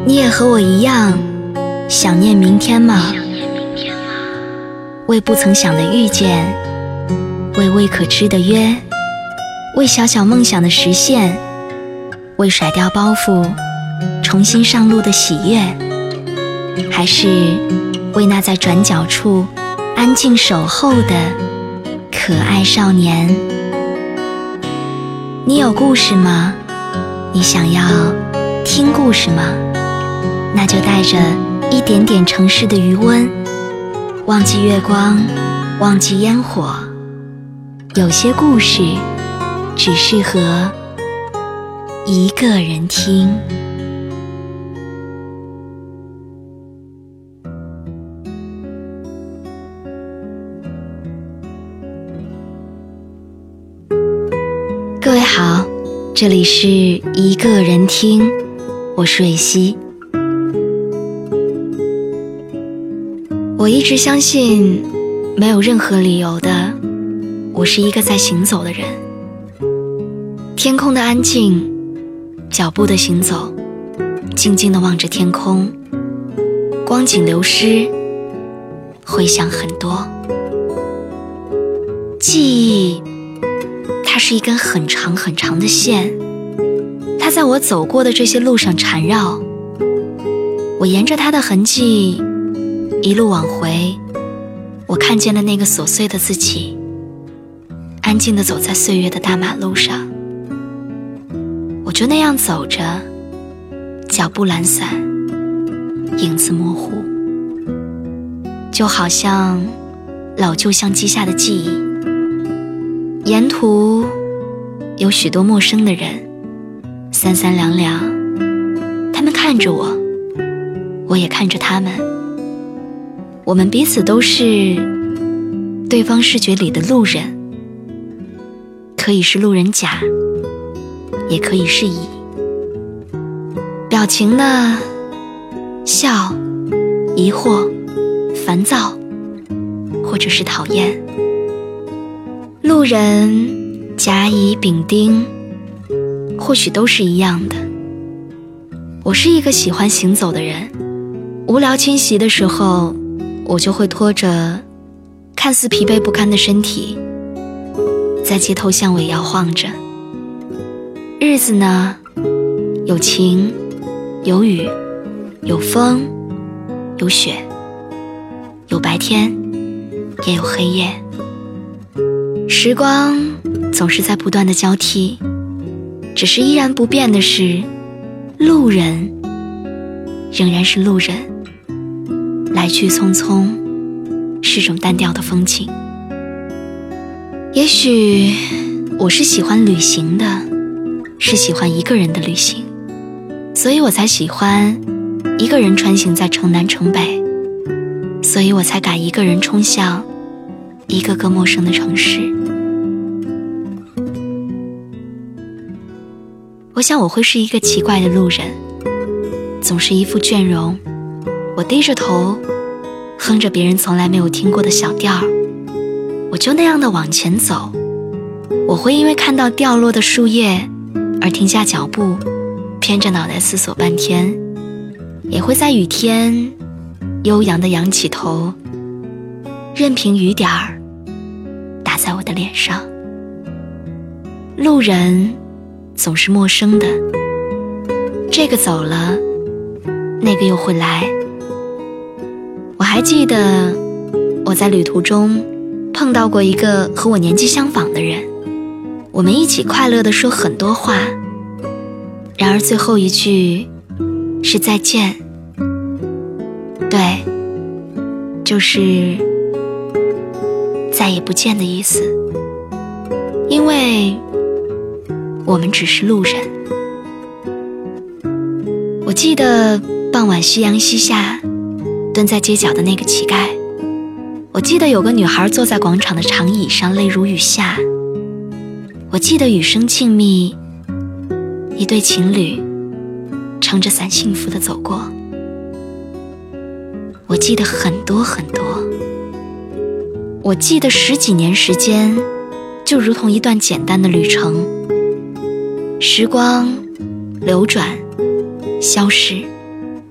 你也和我一样想念明天吗？为不曾想的遇见，为未可知的约，为小小梦想的实现，为甩掉包袱重新上路的喜悦，还是为那在转角处安静守候的可爱少年？你有故事吗？你想要听故事吗？那就带着一点点城市的余温，忘记月光，忘记烟火，有些故事只适合一个人听。各位好，这里是一个人听，我是蕊希。我一直相信，没有任何理由的，我是一个在行走的人。天空的安静，脚步的行走，静静地望着天空，光景流失，回想很多。记忆它是一根很长很长的线，它在我走过的这些路上缠绕，我沿着它的痕迹一路往回，我看见了那个琐碎的自己，安静地走在岁月的大马路上。我就那样走着，脚步懒散，影子模糊，就好像老旧相机下的记忆。沿途有许多陌生的人，三三两两，他们看着我，我也看着他们。我们彼此都是对方视觉里的路人，可以是路人甲，也可以是乙。表情呢，笑、疑惑、烦躁，或者是讨厌。路人甲乙丙丁，或许都是一样的。我是一个喜欢行走的人，无聊侵袭的时候，我就会拖着看似疲惫不堪的身体，在街头巷尾摇晃着。日子呢，有晴，有雨，有风，有雪，有白天，也有黑夜。时光总是在不断的交替，只是依然不变的是，路人仍然是路人，来去匆匆，是种单调的风景。也许我是喜欢旅行的，是喜欢一个人的旅行，所以我才喜欢一个人穿行在城南城北，所以我才敢一个人冲向一个个陌生的城市。我想我会是一个奇怪的路人，总是一副倦容，我低着头哼着别人从来没有听过的小调，我就那样的往前走。我会因为看到掉落的树叶而停下脚步，偏着脑袋思索半天，也会在雨天悠扬地扬起头，任凭雨点儿打在我的脸上。路人总是陌生的，这个走了，那个又会来。我还记得我在旅途中碰到过一个和我年纪相仿的人，我们一起快乐地说很多话，然而最后一句是再见。对，就是再也不见的意思，因为我们只是路人。我记得傍晚夕阳西下，蹲在街角的那个乞丐。我记得有个女孩坐在广场的长椅上，泪如雨下。我记得雨声静谧，一对情侣撑着伞幸福地走过。我记得很多很多，我记得10几年时间就如同一段简单的旅程，时光流转消逝，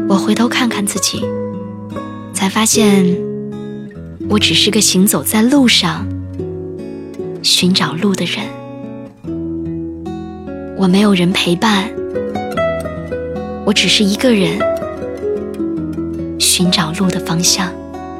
我回头看看自己，才发现我只是个行走在路上寻找路的人。我没有人陪伴，我只是一个人寻找路的方向。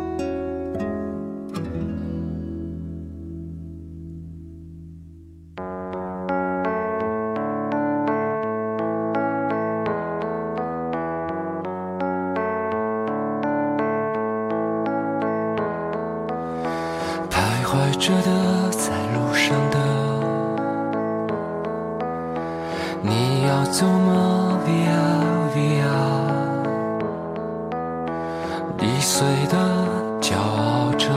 徘徊着的，在路上的，你要走吗 ？Via Via， 易碎的骄傲着，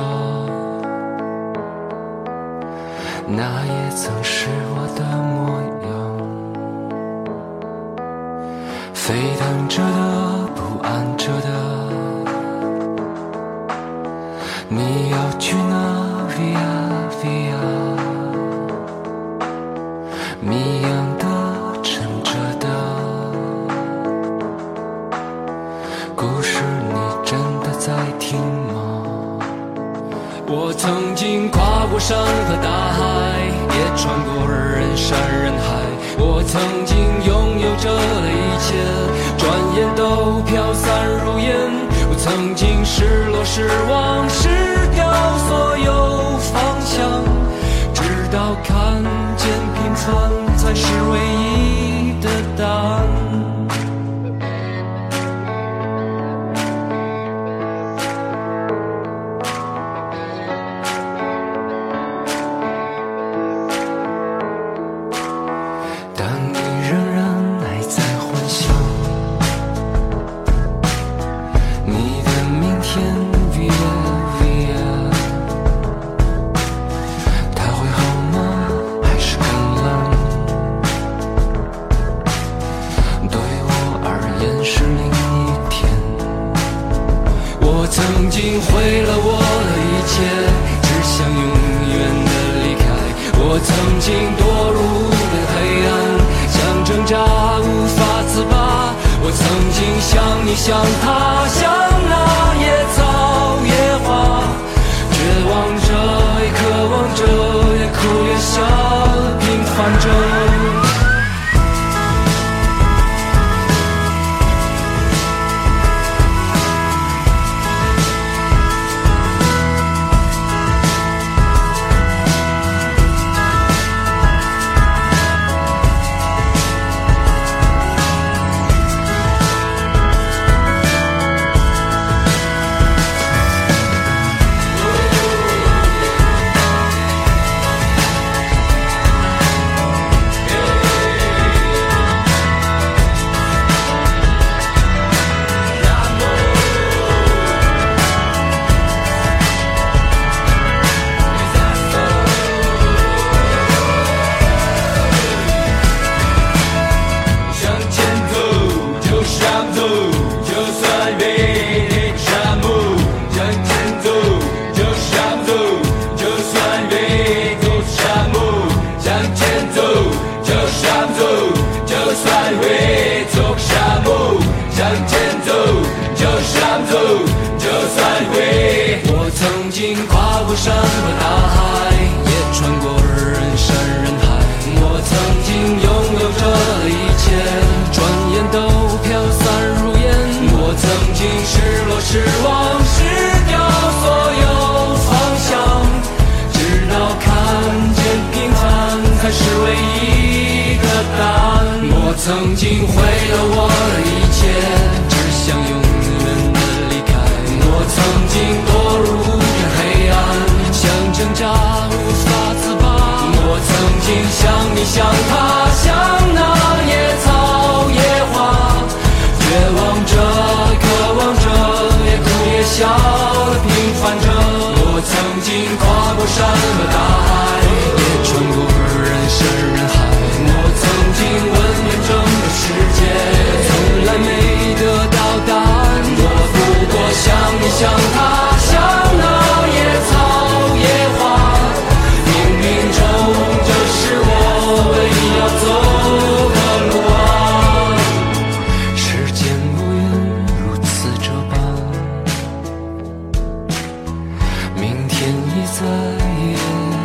那也曾是我的模样。沸腾着的，不安着的，你要去哪 ？Via Via， 谜样的，沉着的，故事你真的在听吗？我曾经跨过山和大海，也穿过人山人海。我曾经拥有着的一切，转眼都飘散如烟。我曾经失落失望失掉所有方向，直到看见平凡才是唯一的答案。但你仍然还在幻想你的明天 Via Via， 它会好吗？还是更冷？对我而言是另一天。我曾经毁了我的一切，只想永远的离开。我曾经堕入黑暗，想挣扎无法自拔。我曾经像你像他，像那野草野花，绝望着也渴望着，也哭也笑，平凡着。我曾经跨过山和大海，也穿过人山人海。我曾经拥有着的一切，转眼都飘散如烟。我曾经失落失望失掉所有方向，直到看见平凡才是唯一的答案。我曾经毁了我的一切，只想永远的离开。我曾经堕入这黑暗，想挣扎无法自拔。我曾经像你像他，像那野草野花，绝望着渴望着，也哭也笑的平凡着。我曾经跨过山和大海，也穿过人山人海。我曾经问遍整个世界，从来没得到答案。我不过像你像他，像那野草野花，冥冥中这是我唯一要走明天已在眼